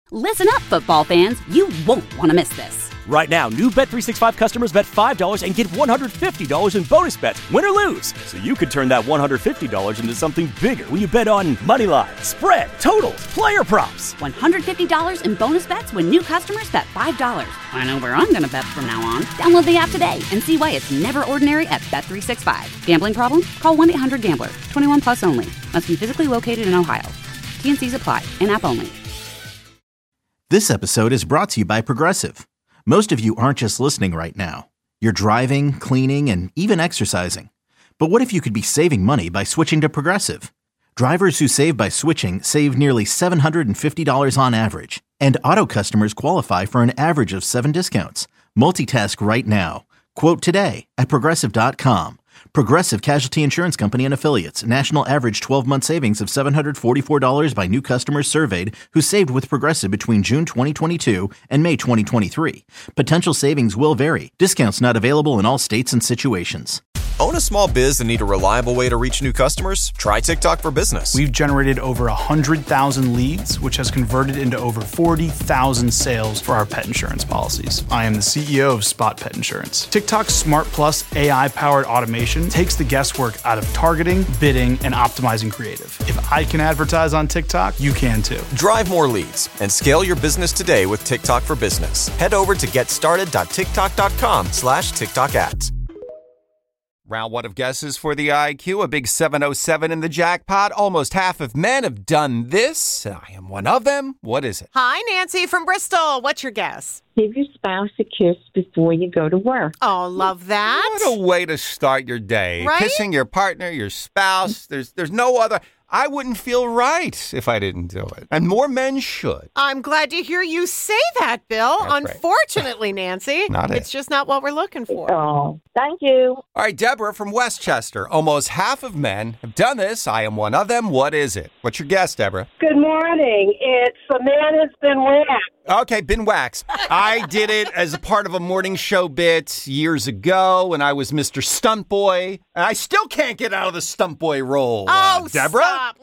Listen up, football fans. You won't want to miss this. Right now, new Bet365 customers bet $5 and get $150 in bonus bets, win or lose. So you could turn that $150 into something bigger when you bet on moneyline, spread, totals, player props. $150 in bonus bets when new customers bet $5. I know where I'm going to bet from now on. Download the app today and see why it's never ordinary at Bet365. Gambling problem? Call 1-800-GAMBLER. 21 plus only. Must be physically located in Ohio. T&Cs apply. In-app only. This episode is brought to you by Progressive. Most of you aren't just listening right now. You're driving, cleaning, and even exercising. But what if you could be saving money by switching to Progressive? Drivers who save by switching save nearly $750 on average. And auto customers qualify for an average of 7 discounts. Multitask right now. Quote today at Progressive.com. Progressive Casualty Insurance Company and Affiliates. National average 12-month savings of $744 by new customers surveyed who saved with Progressive between June 2022 and May 2023. Potential savings will vary. Discounts not available in all states and situations. Own a small biz and need a reliable way to reach new customers? Try TikTok for Business. We've generated over 100,000 leads, which has converted into over 40,000 sales for our pet insurance policies. I am the CEO of Spot Pet Insurance. TikTok's Smart Plus AI-powered automation takes the guesswork out of targeting, bidding, and optimizing creative. If I can advertise on TikTok, you can too. Drive more leads and scale your business today with TikTok for Business. Head over to getstarted.tiktok.com/TikTok ads. Round one of guesses for the IQ, a big 707 in the jackpot. Almost half of men have done this. I am one of them. What is it? Hi, Nancy from Bristol. What's your guess? Give your spouse a kiss before you go to work. Oh, love that. What a way to start your day. Right? Kissing your partner, your spouse. There's no other. I wouldn't feel right if I didn't do it. And more men should. I'm glad to hear you say that, Bill. That's right. Unfortunately, Nancy, Not it. it's just not what we're looking for. Oh, thank you. All right, Deborah from Westchester. Almost half of men have done this. I am one of them. What is it? What's your guess, Deborah? Good morning. It's a man has been whacked. Okay, been waxed. I did it as a part of a morning show bit years ago when I was Mr. Stunt Boy. And I still can't get out of the Stunt Boy role. Oh, Deborah? stop.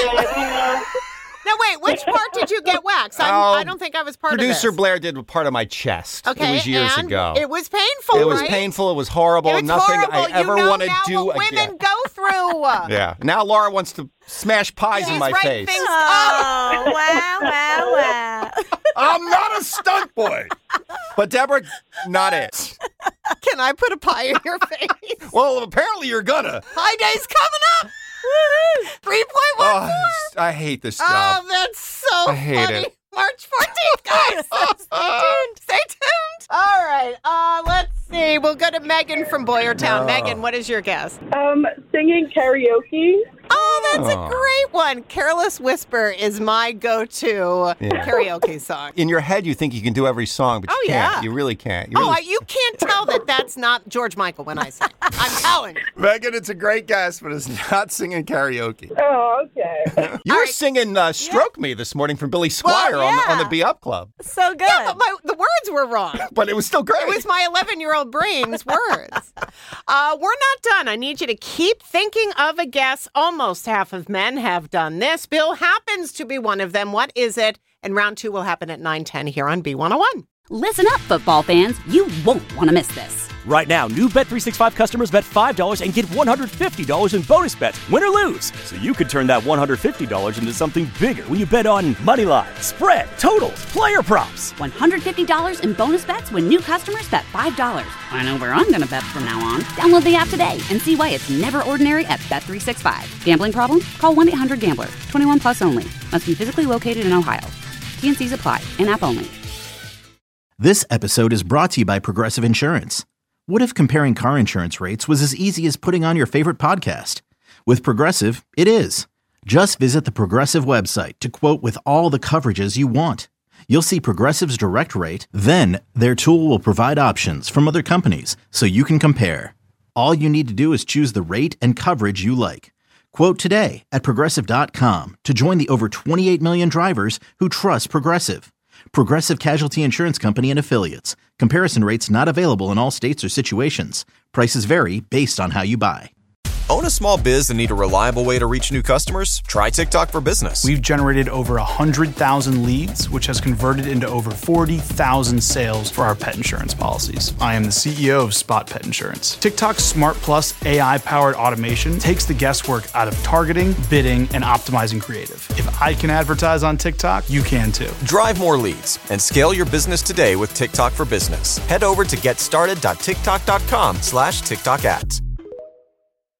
Now, wait, which part did you get waxed? I don't think I was part of this. Producer Blair did a part of my chest. Okay, it was years and ago. It was painful, It was right? painful. It was horrible. It was Nothing horrible. I ever want to do what again. women go through. Yeah. Now Laura wants to smash pies in my face. Oh, wow. I'm not a stunt boy. But Deborah, not it. Can I put a pie in your face? Well, apparently you're gonna. Pie day's coming up. 3.14. Oh, I hate this job. Oh, that's so I hate funny. it. March 14th, guys. Stay tuned. Stay tuned. All right. Let's see. We'll go to Megan from Boyertown. Megan, what is your guess? Singing karaoke. Oh, that's a great one. Careless Whisper is my go-to karaoke song. In your head, you think you can do every song, but you can't. You really can't. You can't tell that that's not George Michael when I sing. I'm telling you. Megan, it's a great guess, but it's not singing karaoke. Oh, okay. You were singing Stroke Me this morning from Billy Squier on the Be Up Club. So good. Yeah, but the words were wrong. But it was still great. It was my 11-year-old brain's words. We're not done. I need you to keep thinking of a guess. Almost half of men have done this. Bill happens to be one of them. What is it? And round 2 will happen at 9:10 here on B101. Listen up, football fans. You won't want to miss this. Right now, new Bet365 customers bet $5 and get $150 in bonus bets, win or lose. So you could turn that $150 into something bigger when you bet on moneyline, spread, totals, player props. $150 in bonus bets when new customers bet $5. I know where I'm going to bet from now on. Download the app today and see why it's never ordinary at Bet365. Gambling problem? Call 1-800-GAMBLER. 21 plus only. Must be physically located in Ohio. T&Cs apply. In-app only. This episode is brought to you by Progressive Insurance. What if comparing car insurance rates was as easy as putting on your favorite podcast? With Progressive, it is. Just visit the Progressive website to quote with all the coverages you want. You'll see Progressive's direct rate, then their tool will provide options from other companies so you can compare. All you need to do is choose the rate and coverage you like. Quote today at Progressive.com to join the over 28 million drivers who trust Progressive. Progressive Casualty Insurance Company and Affiliates. Comparison rates not available in all states or situations. Prices vary based on how you buy. Own a small biz and need a reliable way to reach new customers? Try TikTok for Business. We've generated over 100,000 leads, which has converted into over 40,000 sales for our pet insurance policies. I am the CEO of Spot Pet Insurance. TikTok's Smart Plus AI-powered automation takes the guesswork out of targeting, bidding, and optimizing creative. If I can advertise on TikTok, you can too. Drive more leads and scale your business today with TikTok for Business. Head over to getstarted.tiktok.com/TikTok ads.